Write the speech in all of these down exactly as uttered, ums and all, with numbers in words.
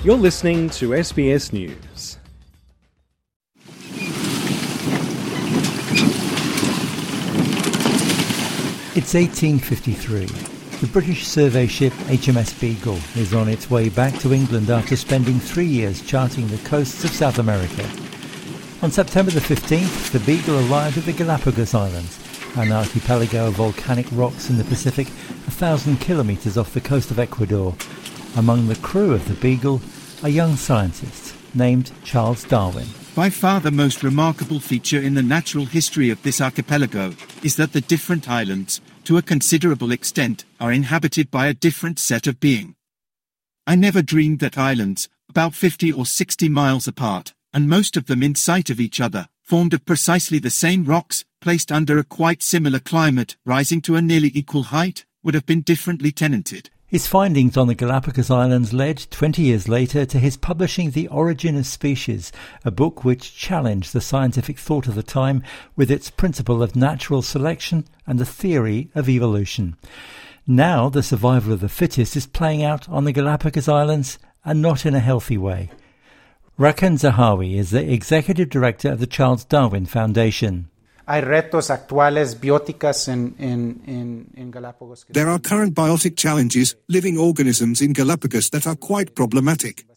You're listening to S B S News. It's eighteen fifty-three. The British survey ship H M S Beagle is on its way back to England after spending three years charting the coasts of South America. On September the fifteenth, the Beagle arrived at the Galapagos Islands, an archipelago of volcanic rocks in the Pacific, a thousand kilometres off the coast of Ecuador. Among the crew of the Beagle, a young scientist named Charles Darwin. By far the most remarkable feature in the natural history of this archipelago is that the different islands, to a considerable extent, are inhabited by a different set of being. I never dreamed that islands, about fifty or sixty miles apart, and most of them in sight of each other, formed of precisely the same rocks, placed under a quite similar climate, rising to a nearly equal height, would have been differently tenanted. His findings on the Galapagos Islands led, twenty years later, to his publishing The Origin of Species, a book which challenged the scientific thought of the time with its principle of natural selection and the theory of evolution. Now the survival of the fittest is playing out on the Galapagos Islands, and not in a healthy way. Rakan Zahawi is the executive director of the Charles Darwin Foundation. Hay retos actuales bióticas en, en, en, en Galapagos. There are current biotic challenges, living organisms in Galapagos that are quite problematic.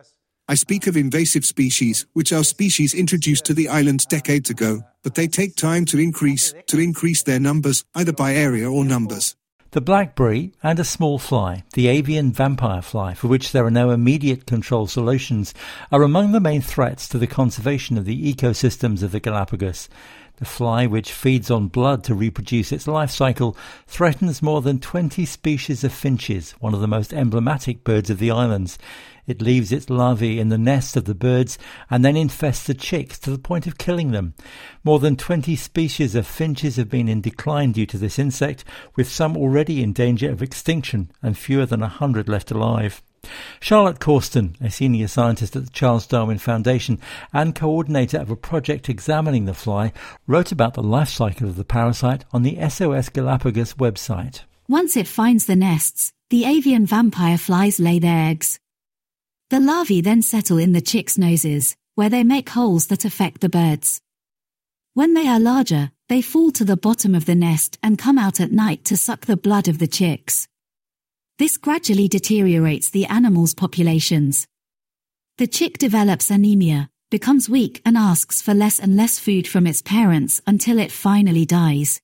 I speak of invasive species, which are species introduced to the islands decades ago, but they take time to increase, to increase their numbers, either by area or numbers. The blackberry and a small fly, the avian vampire fly, for which there are no immediate control solutions, are among the main threats to the conservation of the ecosystems of the Galapagos. The fly, which feeds on blood to reproduce its life cycle, threatens more than twenty species of finches, one of the most emblematic birds of the islands. It leaves its larvae in the nest of the birds and then infests the chicks to the point of killing them. More than twenty species of finches have been in decline due to this insect, with some already in danger of extinction and fewer than a hundred left alive. Charlotte Corsten, a senior scientist at the Charles Darwin Foundation and coordinator of a project examining the fly, wrote about the life cycle of the parasite on the S O S Galapagos website. Once it finds the nests, the avian vampire flies lay their eggs. The larvae then settle in the chicks' noses, where they make holes that affect the birds. When they are larger, they fall to the bottom of the nest and come out at night to suck the blood of the chicks. This gradually deteriorates the animals' populations. The chick develops anemia, becomes weak and asks for less and less food from its parents until it finally dies.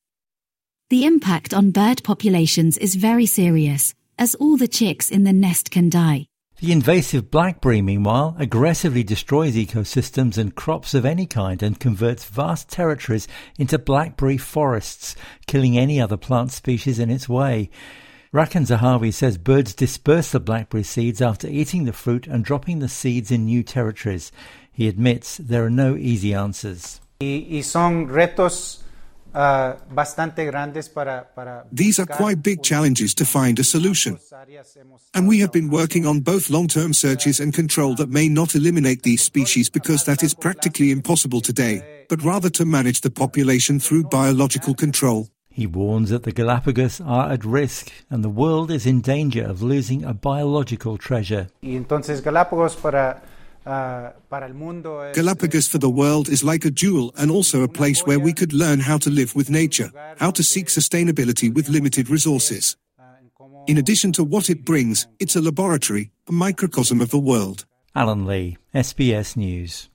The impact on bird populations is very serious, as all the chicks in the nest can die. The invasive blackberry, meanwhile, aggressively destroys ecosystems and crops of any kind and converts vast territories into blackberry forests, killing any other plant species in its way. Rakan Zahawi says birds disperse the blackberry seeds after eating the fruit and dropping the seeds in new territories. He admits there are no easy answers. Y son retos uh, bastante grandes para, para These are quite big challenges to find a solution. And we have been working on both long-term searches and control that may not eliminate these species because that is practically impossible today, but rather to manage the population through biological control. He warns that the Galapagos are at risk and the world is in danger of losing a biological treasure. Y entonces Galapagos para, uh, para el mundo es, Galapagos for the world is like a jewel and also a place where we could learn how to live with nature, how to seek sustainability with limited resources. In addition to what it brings, it's a laboratory, a microcosm of the world. Alan Lee, S B S News.